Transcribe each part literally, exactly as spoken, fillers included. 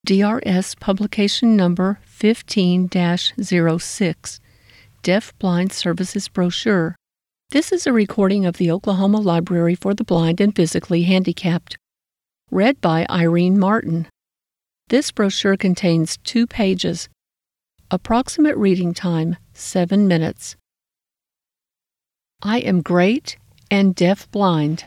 D R S Publication Number fifteen dash zero six, Deaf-Blind Services Brochure. This is a recording of the Oklahoma Library for the Blind and Physically Handicapped, read by Irene Martin. This brochure contains two pages. Approximate reading time, seven minutes. I am great and deaf-blind.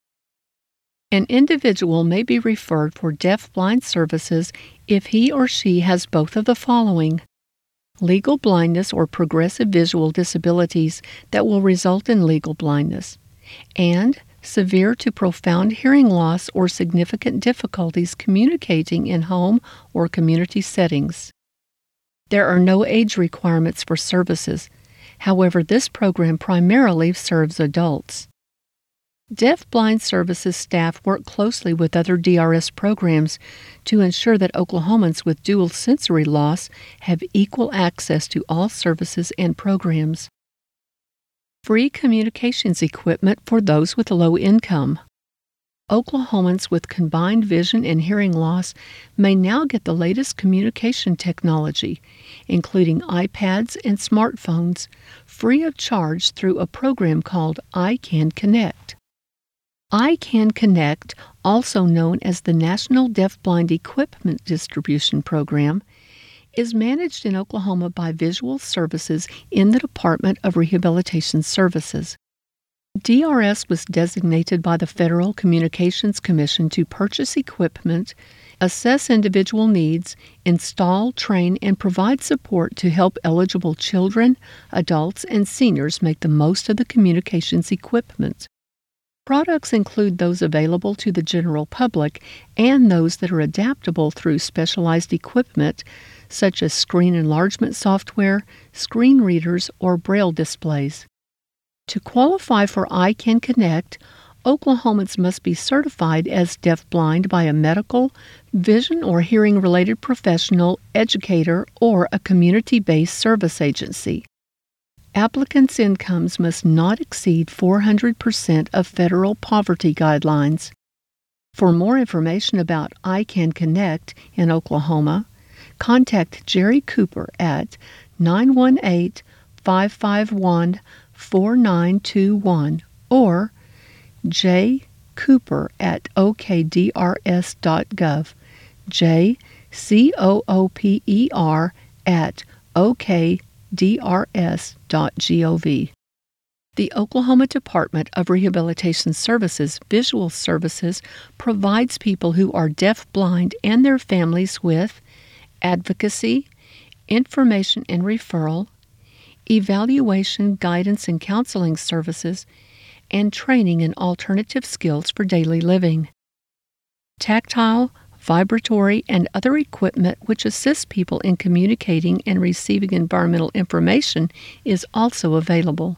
An individual may be referred for deaf-blind services if he or she has both of the following: legal blindness or progressive visual disabilities that will result in legal blindness, and severe to profound hearing loss or significant difficulties communicating in home or community settings. There are no age requirements for services. However, this program primarily serves adults. Deaf-Blind Services staff work closely with other D R S programs to ensure that Oklahomans with dual sensory loss have equal access to all services and programs. Free communications equipment for those with low income. Oklahomans with combined vision and hearing loss may now get the latest communication technology, including iPads and smartphones, free of charge through a program called I Can Connect. I Can Connect, also known as the National Deaf-Blind Equipment Distribution Program, is managed in Oklahoma by Visual Services in the Department of Rehabilitation Services. D R S was designated by the Federal Communications Commission to purchase equipment, assess individual needs, install, train, and provide support to help eligible children, adults, and seniors make the most of the communications equipment. Products include those available to the general public and those that are adaptable through specialized equipment, such as screen enlargement software, screen readers, or braille displays. To qualify for I Can Connect, Oklahomans must be certified as deaf-blind by a medical, vision or hearing-related professional, educator, or a community-based service agency. Applicants' incomes must not exceed four hundred percent of federal poverty guidelines. For more information about I Can Connect in Oklahoma, contact Jerry Cooper at nine one eight, five five one, four nine two one or j cooper at o k d r s dot gov, J C O O P E R at o k d r s dot gov. The Oklahoma Department of Rehabilitation Services Visual Services provides people who are deaf-blind and their families with advocacy, information and referral, evaluation, guidance and counseling services, and training in alternative skills for daily living. Tactile, vibratory, and other equipment which assists people in communicating and receiving environmental information is also available.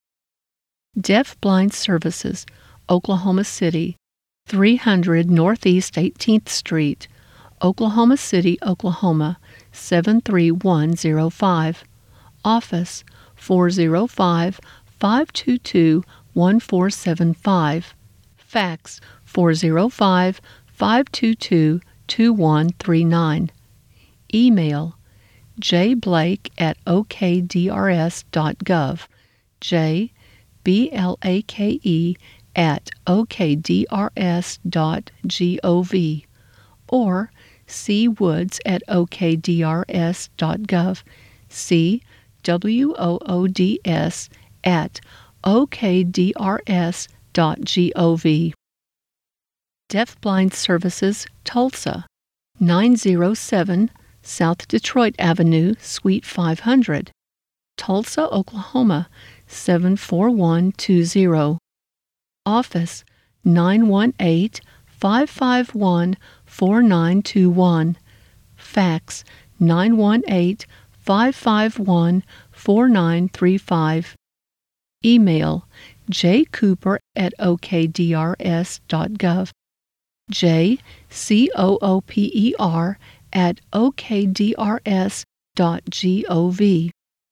Deaf-Blind Services, Oklahoma City, three hundred Northeast eighteenth Street, Oklahoma City, Oklahoma, seven three one zero five. Office four oh five, five two two, one four seven five. Fax four oh five, five two two, two one three nine. Email jblake at o k d r s dot gov, J B L A K E at o k d r s dot gov, or C Woods at o k d r s dot gov, C W O O D S at o k d r s dot gov. Deaf-Blind Services, Tulsa, nine oh seven South Detroit Avenue, Suite five hundred, Tulsa, Oklahoma, seven four one two zero. Office nine one eight, five five one, four nine two one. Fax nine one eight, five five one, four nine three five. Email jcooper at o k d r s dot gov, J C O O P E R at o k d r s dot gov.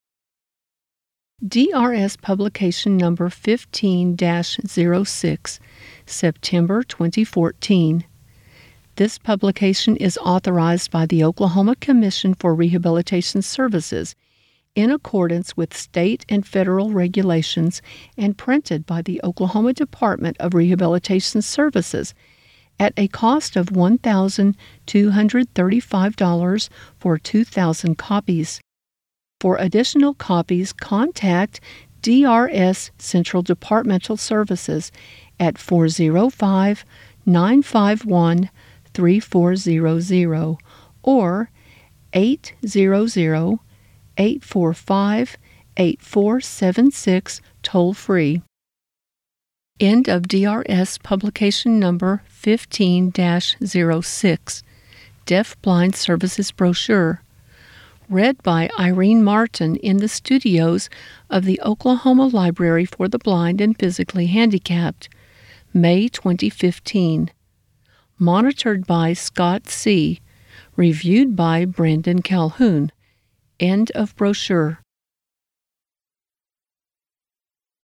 D R S Publication Number fifteen dash zero six, September twenty fourteen. This publication is authorized by the Oklahoma Commission for Rehabilitation Services in accordance with state and federal regulations and printed by the Oklahoma Department of Rehabilitation Services at a cost of one thousand two hundred thirty-five dollars for two thousand copies. For additional copies, contact D R S Central Departmental Services at four oh five, nine five one, three four zero zero or eight hundred, eight four five, eight four seven six toll-free. End of D R S publication number fifteen dash oh six, Deaf Blind Services Brochure. Read by Irene Martin in the studios of the Oklahoma Library for the Blind and Physically Handicapped, May twenty fifteen. Monitored by Scott C. Reviewed by Brandon Calhoun. End of brochure.